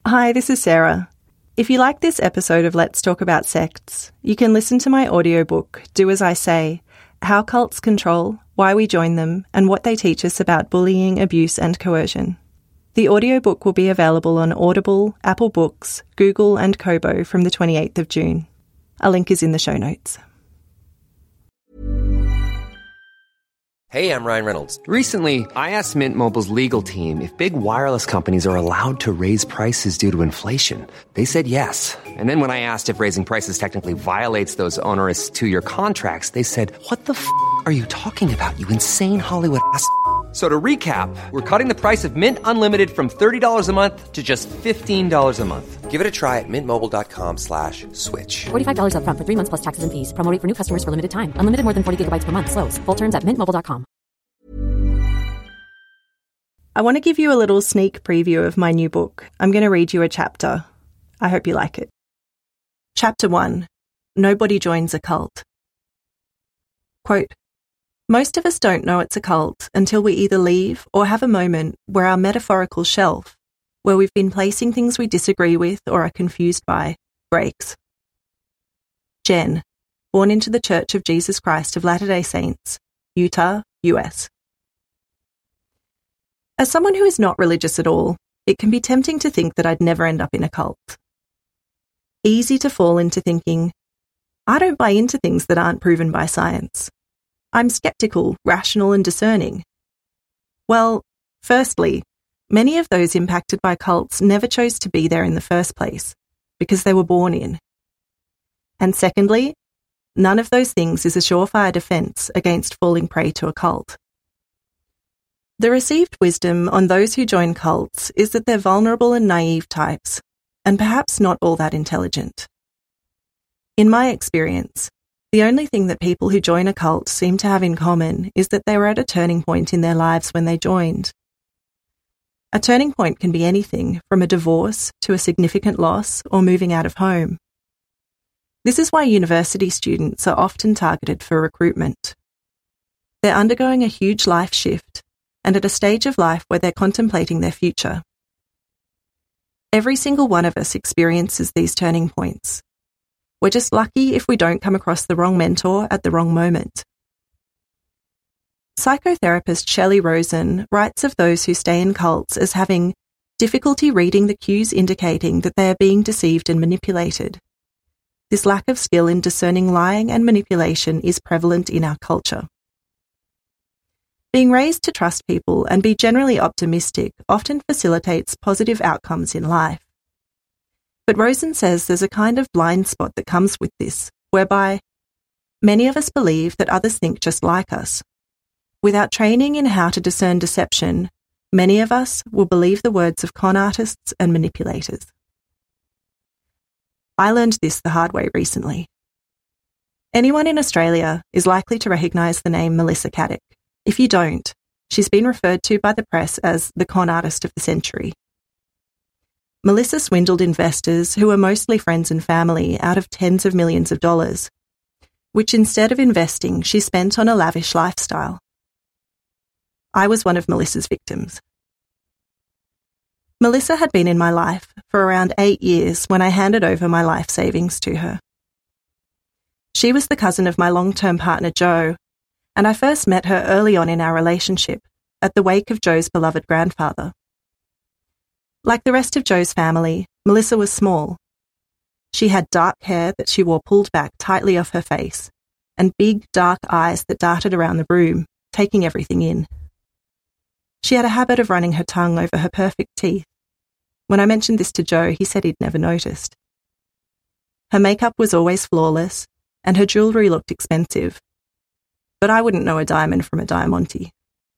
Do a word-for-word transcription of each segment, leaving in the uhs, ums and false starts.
Hi, this is Sarah. If you like this episode of Let's Talk About Sects, you can listen to my audiobook, Do As I Say, How Cults Control, Why We Join Them, and What They Teach Us About Bullying, Abuse and Coercion. The audiobook will be available on Audible, Apple Books, Google and Kobo from the twenty-eighth of June. A link is in the show notes. Hey, I'm Ryan Reynolds. Recently, I asked Mint Mobile's legal team if big wireless companies are allowed to raise prices due to inflation. They said yes. And then when I asked if raising prices technically violates those onerous two-year contracts, they said, what the f*** are you talking about, you insane Hollywood ass f- So to recap, we're cutting the price of Mint Unlimited from thirty dollars a month to just fifteen dollars a month. Give it a try at mintmobile.com slash switch. forty-five dollars up front for three months plus taxes and fees. Promo rate for new customers for limited time. Unlimited more than forty gigabytes per month. Slows full terms at mint mobile dot com. I want to give you a little sneak preview of my new book. I'm going to read you a chapter. I hope you like it. Chapter one. Nobody Joins a Cult. Quote, most of us don't know it's a cult until we either leave or have a moment where our metaphorical shelf, where we've been placing things we disagree with or are confused by, breaks. Jen, born into the Church of Jesus Christ of Latter-day Saints, Utah, U S. As someone who is not religious at all, it can be tempting to think that I'd never end up in a cult. Easy to fall into thinking, I don't buy into things that aren't proven by science. I'm skeptical, rational and discerning. Well, firstly, many of those impacted by cults never chose to be there in the first place, because they were born in. And secondly, none of those things is a surefire defense against falling prey to a cult. The received wisdom on those who join cults is that they're vulnerable and naive types, and perhaps not all that intelligent. In my experience, the only thing that people who join a cult seem to have in common is that they were at a turning point in their lives when they joined. A turning point can be anything from a divorce to a significant loss or moving out of home. This is why university students are often targeted for recruitment. They're undergoing a huge life shift and at a stage of life where they're contemplating their future. Every single one of us experiences these turning points. We're just lucky if we don't come across the wrong mentor at the wrong moment. Psychotherapist Shelley Rosen writes of those who stay in cults as having difficulty reading the cues indicating that they are being deceived and manipulated. This lack of skill in discerning lying and manipulation is prevalent in our culture. Being raised to trust people and be generally optimistic often facilitates positive outcomes in life. But Rosen says there's a kind of blind spot that comes with this, whereby many of us believe that others think just like us. Without training in how to discern deception, many of us will believe the words of con artists and manipulators. I learned this the hard way recently. Anyone in Australia is likely to recognise the name Melissa Caddick. If you don't, she's been referred to by the press as the con artist of the century. Melissa swindled investors who were mostly friends and family out of tens of millions of dollars, which instead of investing, she spent on a lavish lifestyle. I was one of Melissa's victims. Melissa had been in my life for around eight years when I handed over my life savings to her. She was the cousin of my long-term partner Joe, and I first met her early on in our relationship, at the wake of Joe's beloved grandfather. Like the rest of Joe's family, Melissa was small. She had dark hair that she wore pulled back tightly off her face, and big, dark eyes that darted around the room, taking everything in. She had a habit of running her tongue over her perfect teeth. When I mentioned this to Joe, he said he'd never noticed. Her makeup was always flawless, and her jewellery looked expensive. But I wouldn't know a diamond from a diamante.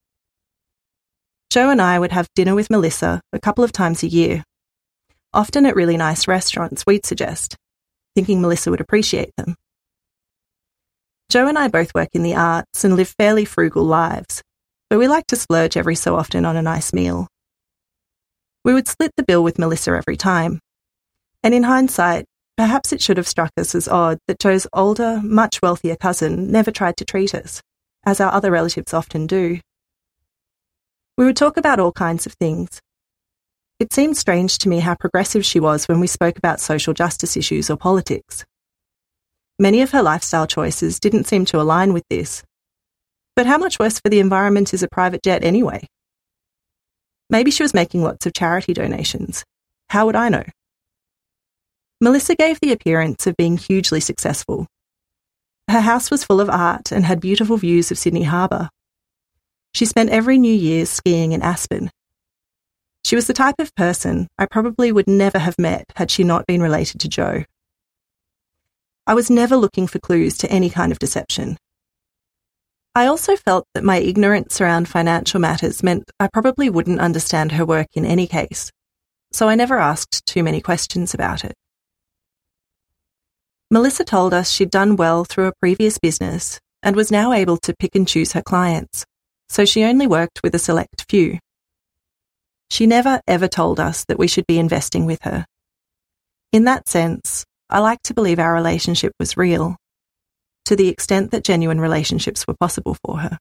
Joe and I would have dinner with Melissa a couple of times a year, often at really nice restaurants, we'd suggest, thinking Melissa would appreciate them. Joe and I both work in the arts and live fairly frugal lives, but we like to splurge every so often on a nice meal. We would split the bill with Melissa every time, and in hindsight, perhaps it should have struck us as odd that Joe's older, much wealthier cousin never tried to treat us, as our other relatives often do. We would talk about all kinds of things. It seemed strange to me how progressive she was when we spoke about social justice issues or politics. Many of her lifestyle choices didn't seem to align with this. But how much worse for the environment is a private jet anyway? Maybe she was making lots of charity donations. How would I know? Melissa gave the appearance of being hugely successful. Her house was full of art and had beautiful views of Sydney Harbour. She spent every New Year's skiing in Aspen. She was the type of person I probably would never have met had she not been related to Joe. I was never looking for clues to any kind of deception. I also felt that my ignorance around financial matters meant I probably wouldn't understand her work in any case, so I never asked too many questions about it. Melissa told us she'd done well through a previous business and was now able to pick and choose her clients, so she only worked with a select few. She never ever told us that we should be investing with her. In that sense, I like to believe our relationship was real, to the extent that genuine relationships were possible for her.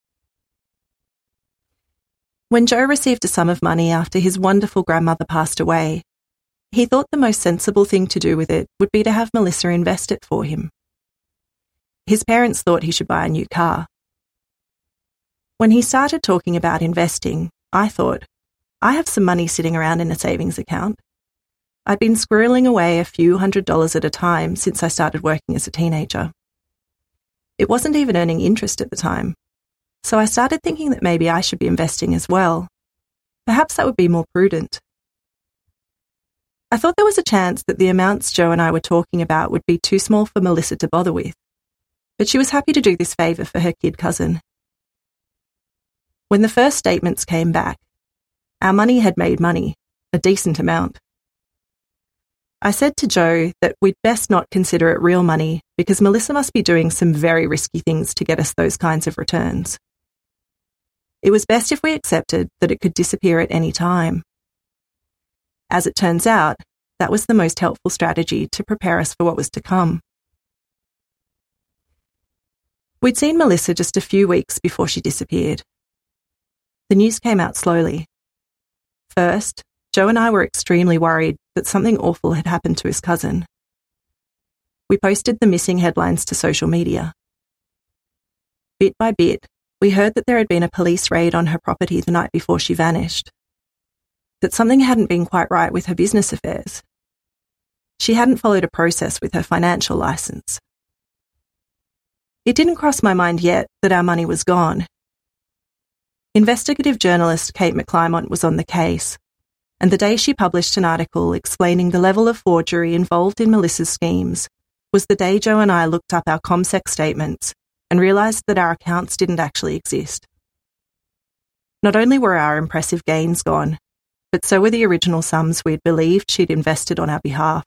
When Joe received a sum of money after his wonderful grandmother passed away, he thought the most sensible thing to do with it would be to have Melissa invest it for him. His parents thought he should buy a new car. When he started talking about investing, I thought, I have some money sitting around in a savings account. I'd been squirreling away a few hundred dollars at a time since I started working as a teenager. It wasn't even earning interest at the time, so I started thinking that maybe I should be investing as well. Perhaps that would be more prudent. I thought there was a chance that the amounts Joe and I were talking about would be too small for Melissa to bother with, but she was happy to do this favour for her kid cousin. When the first statements came back, our money had made money, a decent amount. I said to Joe that we'd best not consider it real money because Melissa must be doing some very risky things to get us those kinds of returns. It was best if we accepted that it could disappear at any time. As it turns out, that was the most helpful strategy to prepare us for what was to come. We'd seen Melissa just a few weeks before she disappeared. The news came out slowly. First, Joe and I were extremely worried that something awful had happened to his cousin. We posted the missing headlines to social media. Bit by bit, we heard that there had been a police raid on her property the night before she vanished, that something hadn't been quite right with her business affairs. She hadn't followed a process with her financial license. It didn't cross my mind yet that our money was gone. Investigative journalist Kate McClymont was on the case, and the day she published an article explaining the level of forgery involved in Melissa's schemes was the day Joe and I looked up our CommSec statements and realised that our accounts didn't actually exist. Not only were our impressive gains gone, but so were the original sums we'd believed she'd invested on our behalf.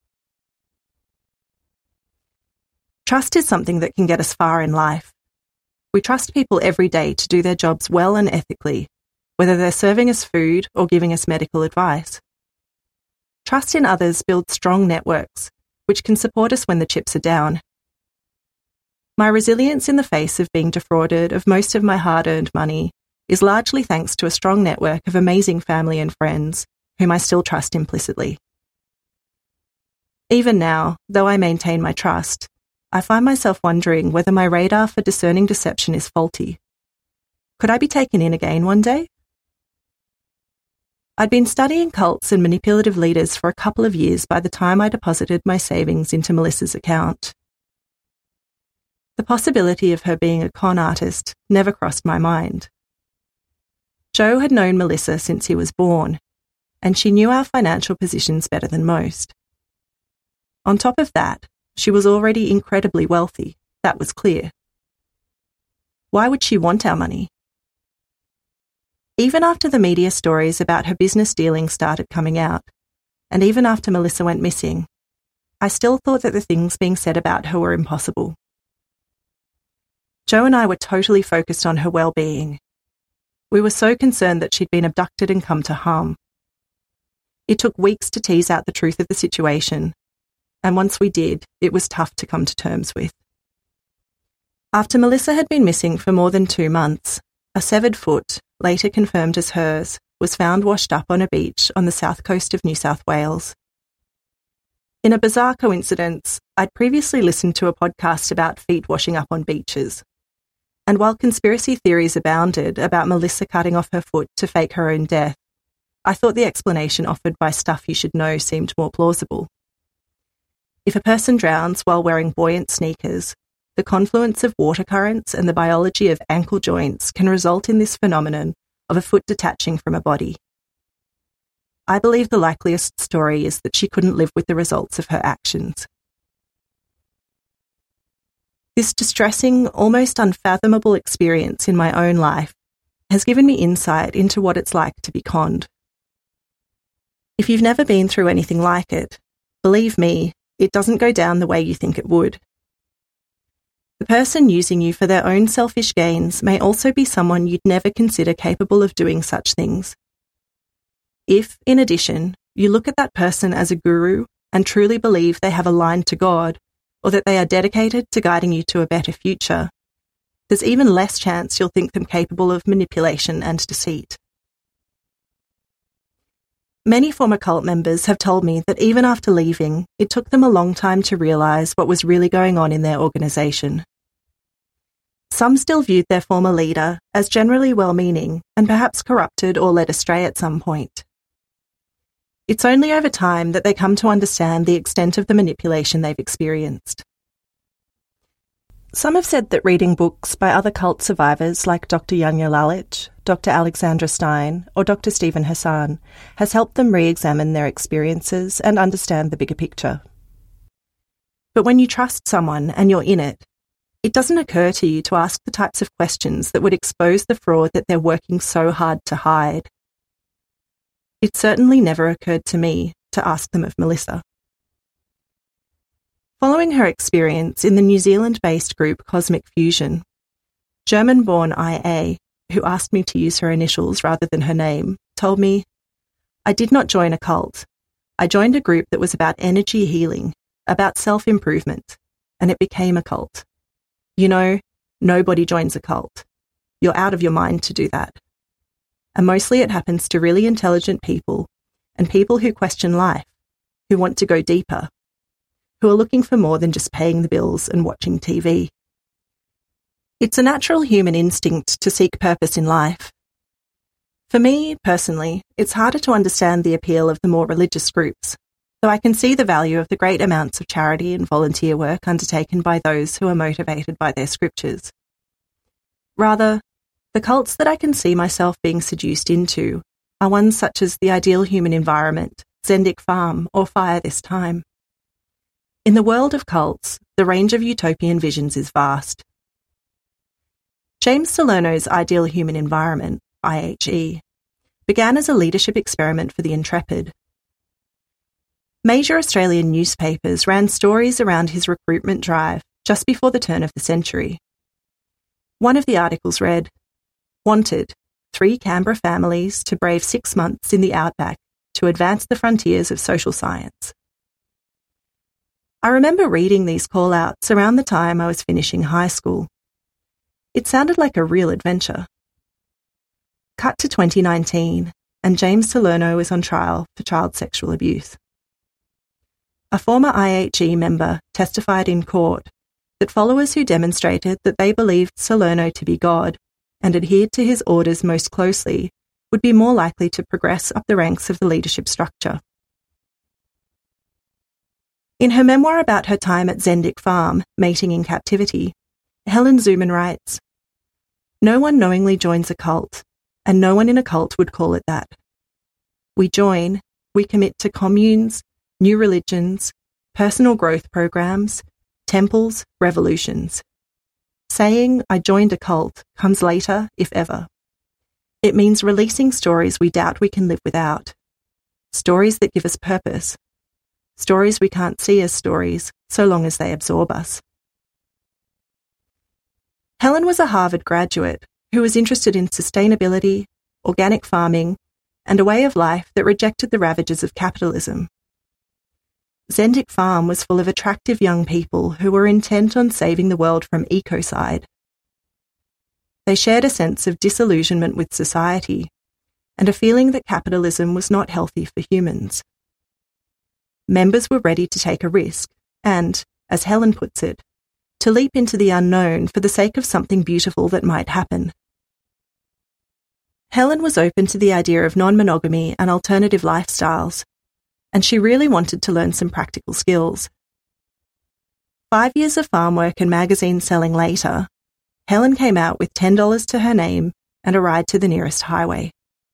Trust is something that can get us far in life. We trust people every day to do their jobs well and ethically, whether they're serving us food or giving us medical advice. Trust in others builds strong networks, which can support us when the chips are down. My resilience in the face of being defrauded of most of my hard-earned money is largely thanks to a strong network of amazing family and friends whom I still trust implicitly. Even now, though I maintain my trust, I find myself wondering whether my radar for discerning deception is faulty. Could I be taken in again one day? I'd been studying cults and manipulative leaders for a couple of years by the time I deposited my savings into Melissa's account. The possibility of her being a con artist never crossed my mind. Joe had known Melissa since he was born, and she knew our financial positions better than most. On top of that, she was already incredibly wealthy, that was clear. Why would she want our money? Even after the media stories about her business dealings started coming out, and even after Melissa went missing, I still thought that the things being said about her were impossible. Joe and I were totally focused on her well-being. We were so concerned that she'd been abducted and come to harm. It took weeks to tease out the truth of the situation, and once we did, it was tough to come to terms with. After Melissa had been missing for more than two months, a severed foot, later confirmed as hers, was found washed up on a beach on the south coast of New South Wales. In a bizarre coincidence, I'd previously listened to a podcast about feet washing up on beaches. And while conspiracy theories abounded about Melissa cutting off her foot to fake her own death, I thought the explanation offered by Stuff You Should Know seemed more plausible. If a person drowns while wearing buoyant sneakers, the confluence of water currents and the biology of ankle joints can result in this phenomenon of a foot detaching from a body. I believe the likeliest story is that she couldn't live with the results of her actions. This distressing, almost unfathomable experience in my own life has given me insight into what it's like to be conned. If you've never been through anything like it, believe me, it doesn't go down the way you think it would. The person using you for their own selfish gains may also be someone you'd never consider capable of doing such things. If, in addition, you look at that person as a guru and truly believe they have a line to God, or that they are dedicated to guiding you to a better future, there's even less chance you'll think them capable of manipulation and deceit. Many former cult members have told me that even after leaving, it took them a long time to realise what was really going on in their organisation. Some still viewed their former leader as generally well-meaning and perhaps corrupted or led astray at some point. It's only over time that they come to understand the extent of the manipulation they've experienced. Some have said that reading books by other cult survivors like Doctor Janja Lalich, Doctor Alexandra Stein, or Doctor Stephen Hassan has helped them re-examine their experiences and understand the bigger picture. But when you trust someone and you're in it, it doesn't occur to you to ask the types of questions that would expose the fraud that they're working so hard to hide. It certainly never occurred to me to ask them of Melissa. Following her experience in the New Zealand-based group Cosmic Fusion, German-born I A, who asked me to use her initials rather than her name, told me, "I did not join a cult. I joined a group that was about energy healing, about self-improvement, and it became a cult. You know, nobody joins a cult. You're out of your mind to do that. And mostly it happens to really intelligent people and people who question life, who want to go deeper, who are looking for more than just paying the bills and watching T V. It's a natural human instinct to seek purpose in life. For me, personally, it's harder to understand the appeal of the more religious groups, though I can see the value of the great amounts of charity and volunteer work undertaken by those who are motivated by their scriptures. Rather, the cults that I can see myself being seduced into are ones such as the Ideal Human Environment, Zendik Farm, or Fire This Time. In the world of cults, the range of utopian visions is vast. James Salerno's Ideal Human Environment, I H E, began as a leadership experiment for the intrepid. Major Australian newspapers ran stories around his recruitment drive just before the turn of the century. One of the articles read, "Wanted, three Canberra families to brave six months in the outback to advance the frontiers of social science." I remember reading these call-outs around the time I was finishing high school. It sounded like a real adventure. Cut to twenty nineteen, and James Salerno is on trial for child sexual abuse. A former I H E member testified in court that followers who demonstrated that they believed Salerno to be God and adhered to his orders most closely would be more likely to progress up the ranks of the leadership structure. In her memoir about her time at Zendik Farm, Mating in Captivity, Helen Zuman writes, "No one knowingly joins a cult, and no one in a cult would call it that. We join, we commit to communes, new religions, personal growth programs, temples, revolutions. Saying, 'I joined a cult' comes later, if ever. It means releasing stories we doubt we can live without. Stories that give us purpose. Stories we can't see as stories, so long as they absorb us." Helen was a Harvard graduate who was interested in sustainability, organic farming, and a way of life that rejected the ravages of capitalism. Zendik Farm was full of attractive young people who were intent on saving the world from ecocide. They shared a sense of disillusionment with society, and a feeling that capitalism was not healthy for humans. Members were ready to take a risk and, as Helen puts it, to leap into the unknown for the sake of something beautiful that might happen. Helen was open to the idea of non-monogamy and alternative lifestyles, and she really wanted to learn some practical skills. Five years of farm work and magazine selling later, Helen came out with ten dollars to her name and a ride to the nearest highway.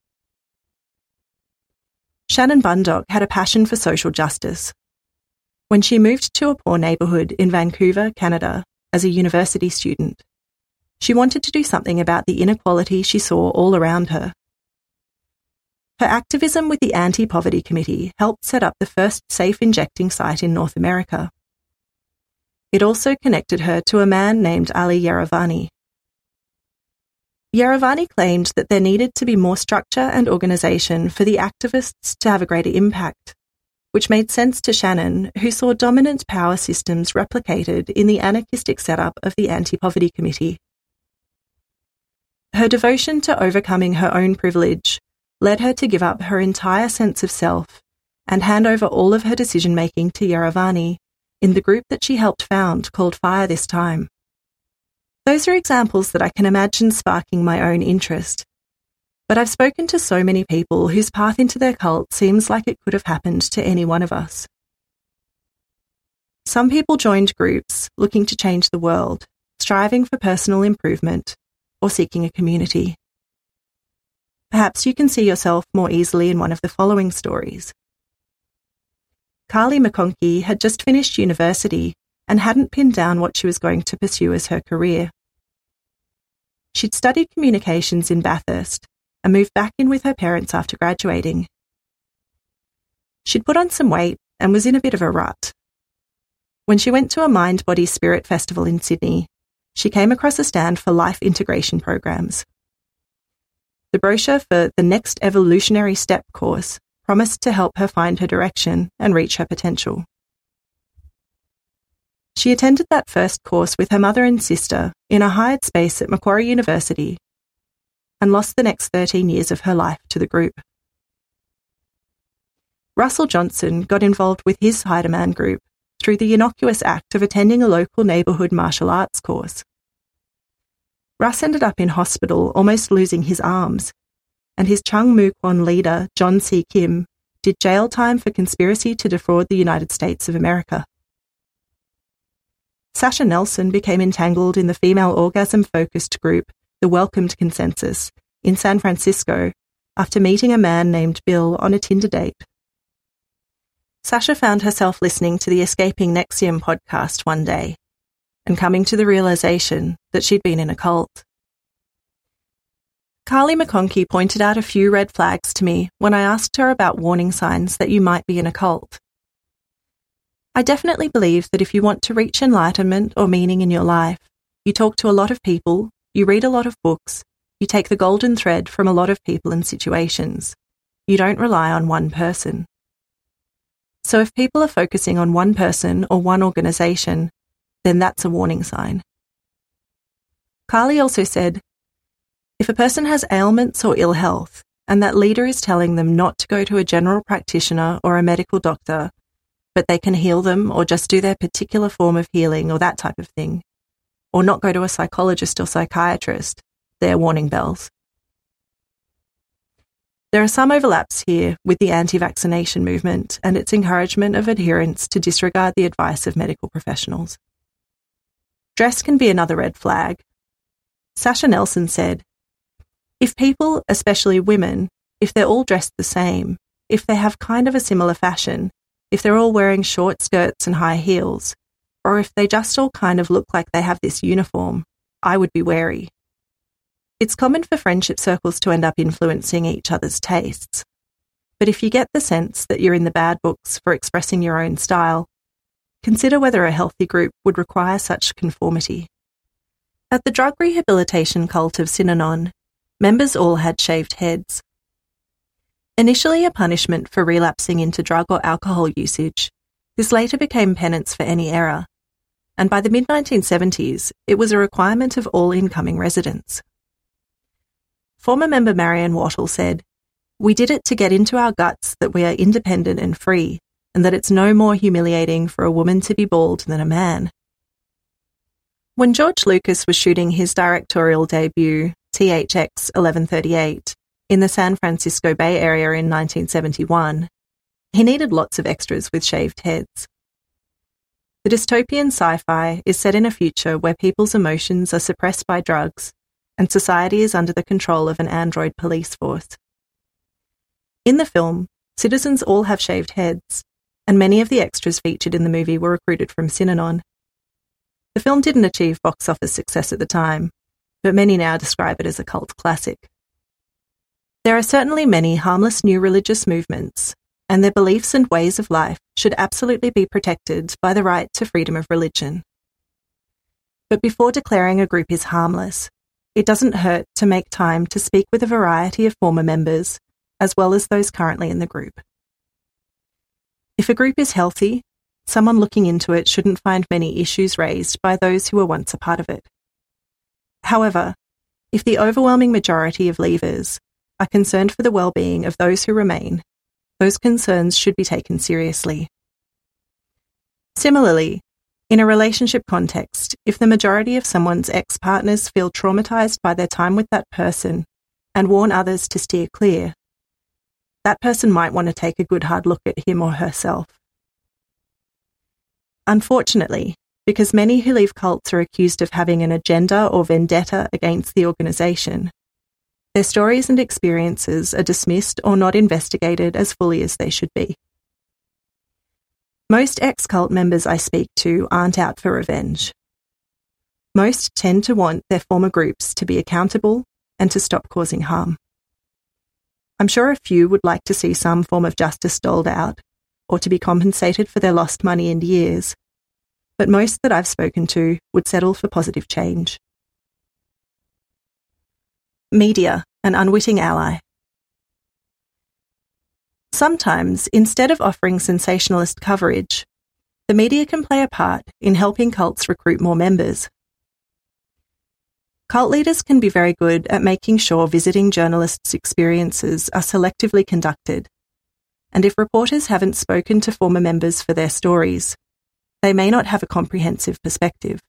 Shannon Bundock had a passion for social justice. When she moved to a poor neighbourhood in Vancouver, Canada, as a university student, she wanted to do something about the inequality she saw all around her. Her activism with the Anti-Poverty Committee helped set up the first safe injecting site in North America. It also connected her to a man named Ali Yeravani. Yeravani claimed that there needed to be more structure and organisation for the activists to have a greater impact, which made sense to Shannon, who saw dominant power systems replicated in the anarchistic setup of the Anti-Poverty Committee. Her devotion to overcoming her own privilege led her to give up her entire sense of self and hand over all of her decision-making to Yeravani in the group that she helped found called Fire This Time. Those are examples that I can imagine sparking my own interest. But I've spoken to so many people whose path into their cult seems like it could have happened to any one of us. Some people joined groups looking to change the world, striving for personal improvement, or seeking a community. Perhaps you can see yourself more easily in one of the following stories. Carly McConkie had just finished university and hadn't pinned down what she was going to pursue as her career. She'd studied communications in Bathurst and moved back in with her parents after graduating. She'd put on some weight and was in a bit of a rut. When she went to a Mind Body Spirit festival in Sydney, she came across a stand for life integration programs. The brochure for the Next Evolutionary Step course promised to help her find her direction and reach her potential. She attended that first course with her mother and sister in a hired space at Macquarie University and lost the next thirteen years of her life to the group. Russell Johnson got involved with his Heidemann group through the innocuous act of attending a local neighbourhood martial arts course. Russ ended up in hospital almost losing his arms, and his Chung Moo Kwan leader, John C. Kim, did jail time for conspiracy to defraud the United States of America. Sasha Nelson became entangled in the female orgasm-focused group, the Welcomed Consensus, in San Francisco after meeting a man named Bill on a Tinder date. Sasha found herself listening to the Escaping N X I V M podcast one day and coming to the realisation that she'd been in a cult. Carly McConkie pointed out a few red flags to me when I asked her about warning signs that you might be in a cult. I definitely believe that if you want to reach enlightenment or meaning in your life, you talk to a lot of people, you read a lot of books, you take the golden thread from a lot of people and situations. You don't rely on one person. So if people are focusing on one person or one organisation, then that's a warning sign. Carly also said, if a person has ailments or ill health, and that leader is telling them not to go to a general practitioner or a medical doctor, but they can heal them or just do their particular form of healing or that type of thing, or not go to a psychologist or psychiatrist, they're warning bells. There are some overlaps here with the anti-vaccination movement and its encouragement of adherents to disregard the advice of medical professionals. Dress can be another red flag. Sasha Nelson said, if people, especially women, if they're all dressed the same, if they have kind of a similar fashion, if they're all wearing short skirts and high heels, or if they just all kind of look like they have this uniform, I would be wary. It's common for friendship circles to end up influencing each other's tastes. But if you get the sense that you're in the bad books for expressing your own style, consider whether a healthy group would require such conformity. At the drug rehabilitation cult of Synanon, members all had shaved heads. Initially a punishment for relapsing into drug or alcohol usage, this later became penance for any error, and by the mid nineteen seventies, it was a requirement of all incoming residents. Former member Marion Wattle said, We did it to get into our guts that we are independent and free, and that it's no more humiliating for a woman to be bald than a man. When George Lucas was shooting his directorial debut, T H X eleven thirty-eight, in the San Francisco Bay Area in nineteen seventy-one, he needed lots of extras with shaved heads. The dystopian sci-fi is set in a future where people's emotions are suppressed by drugs and society is under the control of an android police force. In the film, citizens all have shaved heads, and many of the extras featured in the movie were recruited from Synanon. The film didn't achieve box office success at the time, but many now describe it as a cult classic. There are certainly many harmless new religious movements, and their beliefs and ways of life should absolutely be protected by the right to freedom of religion. But before declaring a group is harmless, it doesn't hurt to make time to speak with a variety of former members, as well as those currently in the group. If a group is healthy, someone looking into it shouldn't find many issues raised by those who were once a part of it. However, if the overwhelming majority of leavers are concerned for the well-being of those who remain, those concerns should be taken seriously. Similarly, in a relationship context, if the majority of someone's ex-partners feel traumatized by their time with that person and warn others to steer clear, that person might want to take a good hard look at him or herself. Unfortunately, because many who leave cults are accused of having an agenda or vendetta against the organisation, their stories and experiences are dismissed or not investigated as fully as they should be. Most ex-cult members I speak to aren't out for revenge. Most tend to want their former groups to be accountable and to stop causing harm. I'm sure a few would like to see some form of justice doled out, or to be compensated for their lost money and years, but most that I've spoken to would settle for positive change. Media, an unwitting ally. Sometimes, instead of offering sensationalist coverage, the media can play a part in helping cults recruit more members. Cult leaders can be very good at making sure visiting journalists' experiences are selectively conducted, and if reporters haven't spoken to former members for their stories, they may not have a comprehensive perspective.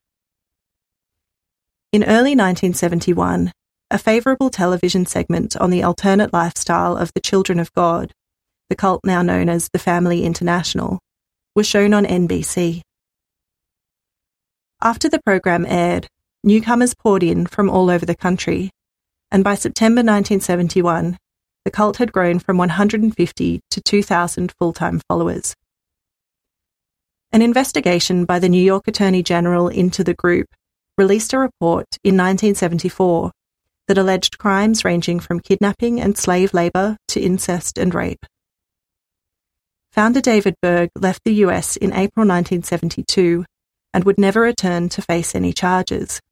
In early nineteen seventy-one, a favourable television segment on the alternate lifestyle of the Children of God, the cult now known as the Family International, was shown on N B C. After the program aired, newcomers poured in from all over the country, and by September nineteen seventy-one, the cult had grown from one hundred fifty to two thousand full-time followers. An investigation by the New York Attorney General into the group released a report in nineteen seventy-four that alleged crimes ranging from kidnapping and slave labour to incest and rape. Founder David Berg left the U S in April nineteen seventy-two and would never return to face any charges.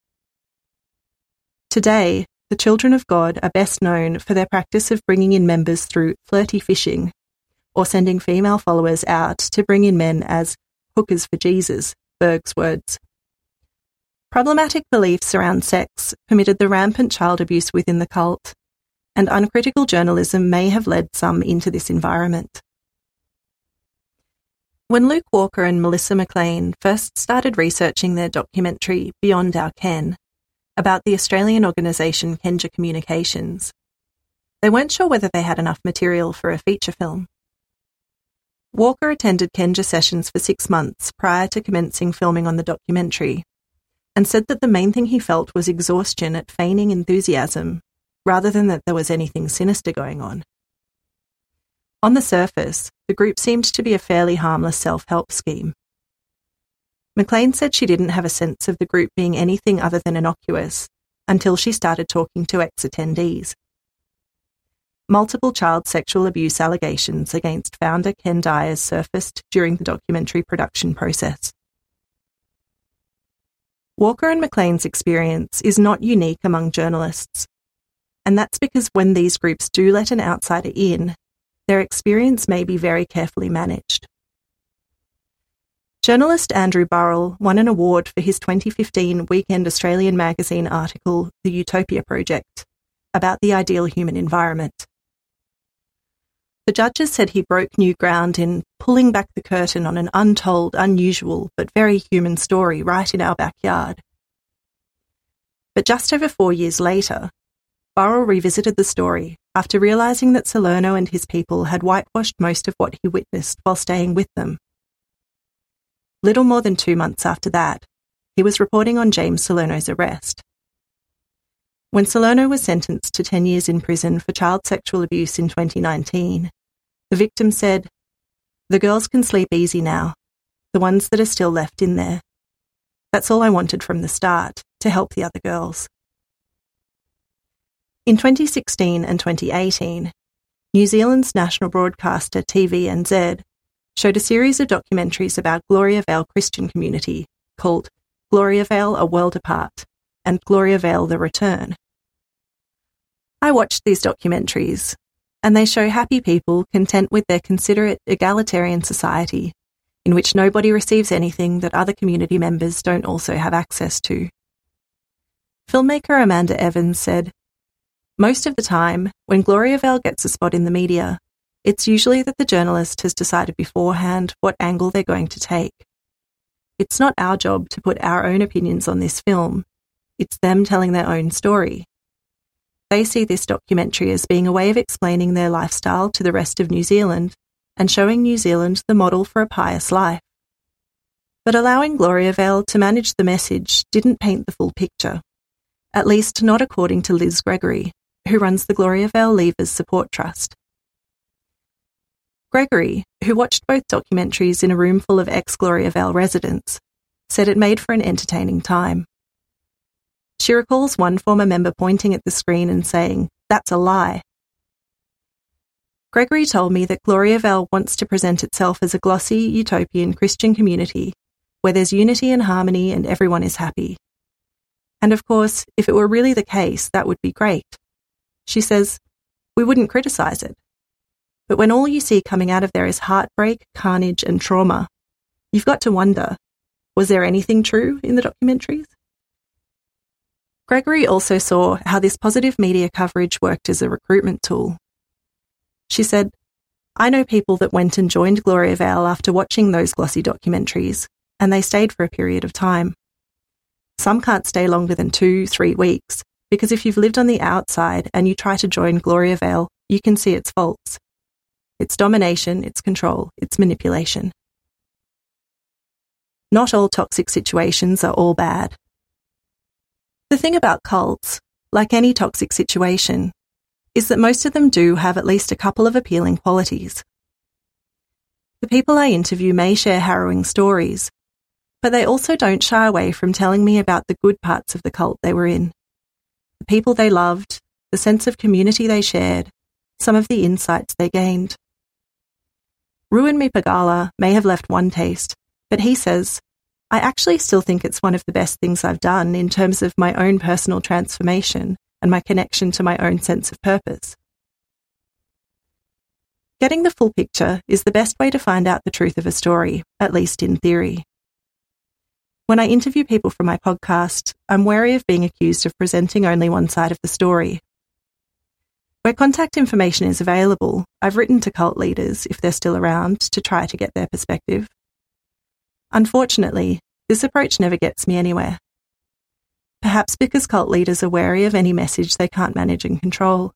Today, the Children of God are best known for their practice of bringing in members through flirty fishing, or sending female followers out to bring in men as hookers for Jesus, Berg's words. Problematic beliefs around sex permitted the rampant child abuse within the cult, and uncritical journalism may have led some into this environment. When Luke Walker and Melissa McLean first started researching their documentary Beyond Our Ken about the Australian organisation Kenja Communications, they weren't sure whether they had enough material for a feature film. Walker attended Kenja sessions for six months prior to commencing filming on the documentary, and said that the main thing he felt was exhaustion at feigning enthusiasm, rather than that there was anything sinister going on. On the surface, the group seemed to be a fairly harmless self-help scheme. McLean said she didn't have a sense of the group being anything other than innocuous until she started talking to ex-attendees. Multiple child sexual abuse allegations against founder Ken Dyers surfaced during the documentary production process. Walker and McLean's experience is not unique among journalists, and that's because when these groups do let an outsider in, their experience may be very carefully managed. Journalist Andrew Burrell won an award for his twenty fifteen Weekend Australian magazine article, The Utopia Project, about the ideal human environment. The judges said he broke new ground in pulling back the curtain on an untold, unusual, but very human story right in our backyard. But just over four years later, Burrell revisited the story after realising that Salerno and his people had whitewashed most of what he witnessed while staying with them. Little more than two months after that, he was reporting on James Salerno's arrest. When Salerno was sentenced to ten years in prison for child sexual abuse in twenty nineteen, the victim said, "The girls can sleep easy now, the ones that are still left in there. That's all I wanted from the start, to help the other girls." In twenty sixteen and twenty eighteen, New Zealand's national broadcaster T V N Z showed a series of documentaries about Gloriavale Christian community called Gloriavale: A World Apart and Gloriavale: The Return. I watched these documentaries, and they show happy people content with their considerate, egalitarian society in which nobody receives anything that other community members don't also have access to. Filmmaker Amanda Evans said, "Most of the time, when Gloriavale gets a spot in the media, it's usually that the journalist has decided beforehand what angle they're going to take. It's not our job to put our own opinions on this film. It's them telling their own story. They see this documentary as being a way of explaining their lifestyle to the rest of New Zealand and showing New Zealand the model for a pious life." But allowing Gloriavale to manage the message didn't paint the full picture, at least not according to Liz Gregory, who runs the Gloriavale Leavers Support Trust. Gregory, who watched both documentaries in a room full of ex-Gloriavale residents, said it made for an entertaining time. She recalls one former member pointing at the screen and saying, "That's a lie." Gregory told me that Gloriavale wants to present itself as a glossy, utopian Christian community where there's unity and harmony and everyone is happy. And of course, if it were really the case, that would be great. She says, "We wouldn't criticise it. But when all you see coming out of there is heartbreak, carnage and trauma, you've got to wonder, was there anything true in the documentaries?" Gregory also saw how this positive media coverage worked as a recruitment tool. She said, "I know people that went and joined Gloriavale after watching those glossy documentaries, and they stayed for a period of time. Some can't stay longer than two, three weeks, because if you've lived on the outside and you try to join Gloriavale, you can see its faults. It's domination, it's control, it's manipulation." Not all toxic situations are all bad. The thing about cults, like any toxic situation, is that most of them do have at least a couple of appealing qualities. The people I interview may share harrowing stories, but they also don't shy away from telling me about the good parts of the cult they were in, the people they loved, the sense of community they shared, some of the insights they gained. Ruan Mipagala may have left one taste, but he says, "I actually still think it's one of the best things I've done in terms of my own personal transformation and my connection to my own sense of purpose." Getting the full picture is the best way to find out the truth of a story, at least in theory. When I interview people for my podcast, I'm wary of being accused of presenting only one side of the story. Where contact information is available, I've written to cult leaders, if they're still around, to try to get their perspective. Unfortunately, this approach never gets me anywhere. Perhaps because cult leaders are wary of any message they can't manage and control.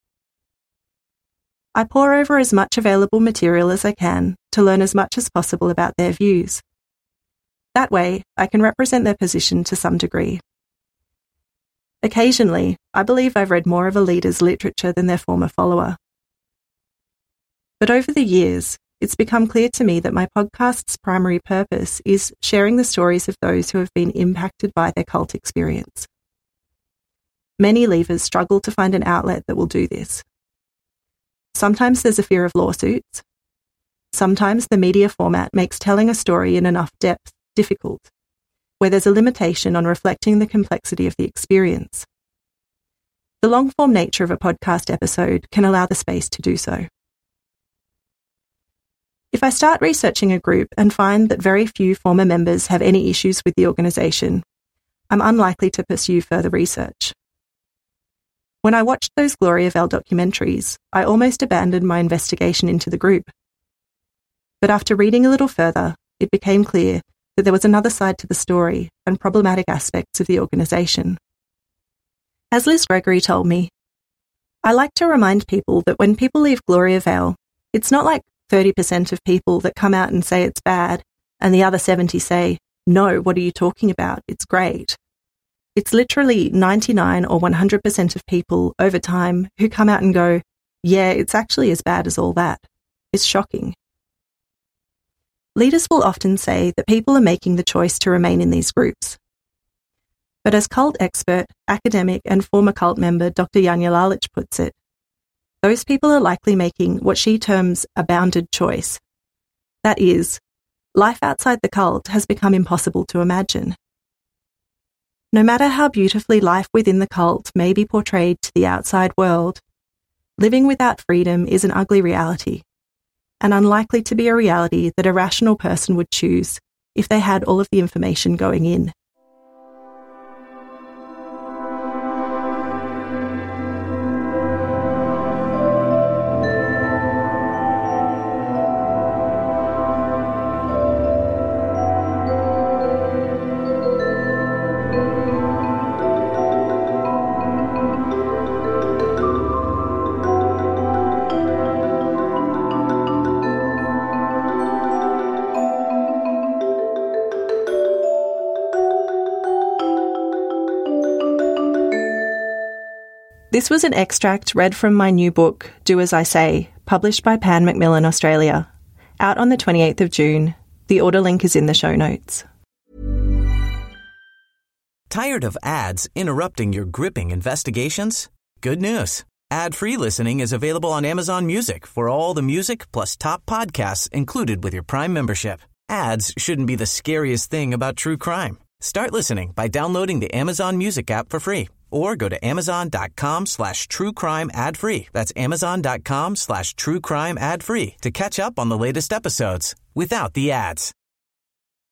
I pore over as much available material as I can to learn as much as possible about their views. That way, I can represent their position to some degree. Occasionally, I believe I've read more of a leader's literature than their former follower. But over the years, it's become clear to me that my podcast's primary purpose is sharing the stories of those who have been impacted by their cult experience. Many leavers struggle to find an outlet that will do this. Sometimes there's a fear of lawsuits. Sometimes the media format makes telling a story in enough depth difficult, where there's a limitation on reflecting the complexity of the experience. The long-form nature of a podcast episode can allow the space to do so. If I start researching a group and find that very few former members have any issues with the organisation, I'm unlikely to pursue further research. When I watched those Gloriavale documentaries, I almost abandoned my investigation into the group. But after reading a little further, it became clear that there was another side to the story and problematic aspects of the organisation. As Liz Gregory told me, I like to remind people that when people leave Gloriavale, it's not like thirty percent of people that come out and say it's bad and the other seventy say, no, what are you talking about? It's great. It's literally ninety-nine or one hundred percent of people over time who come out and go, yeah, it's actually as bad as all that. It's shocking. Leaders will often say that people are making the choice to remain in these groups. But as cult expert, academic and former cult member Doctor Janja Lalich puts it, those people are likely making what she terms a bounded choice. That is, life outside the cult has become impossible to imagine. No matter how beautifully life within the cult may be portrayed to the outside world, living without freedom is an ugly reality, and unlikely to be a reality that a rational person would choose if they had all of the information going in. This was an extract read from my new book, Do As I Say, published by Pan Macmillan Australia, out on the twenty-eighth of June. The order link is in the show notes. Tired of ads interrupting your gripping investigations? Good news. Ad-free listening is available on Amazon Music for all the music plus top podcasts included with your Prime membership. Ads shouldn't be the scariest thing about true crime. Start listening by downloading the Amazon Music app for free or go to amazon.com slash true crime ad free. That's amazon.com slash true crime ad free to catch up on the latest episodes without the ads.